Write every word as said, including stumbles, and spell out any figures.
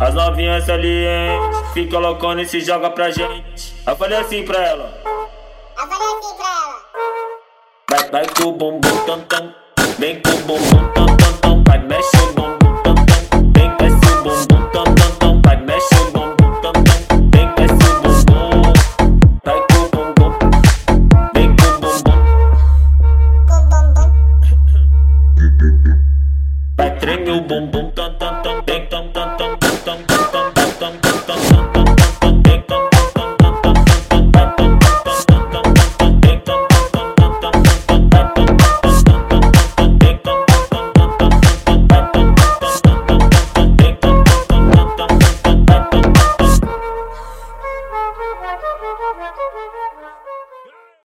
As novinhas salientes fica loucona e se joga pra gente. Eu falei assim pra ela. Eu falei assim pra ela. Vai, vai com o bumbum tam tam. Vem com o bumbum tam tam tam. Vai, mexe o bumbum tam tam. Vem, desce o bumbum tam tam tam. Vai, mexe o bumbum tam tam. Vem, desce o bumbum. Vai com o bumbum. Vem com o bumbum. Vai, treme o bumbum tam tam tam. Vem tam tam tam tam tam tam tam tam tam tam tam.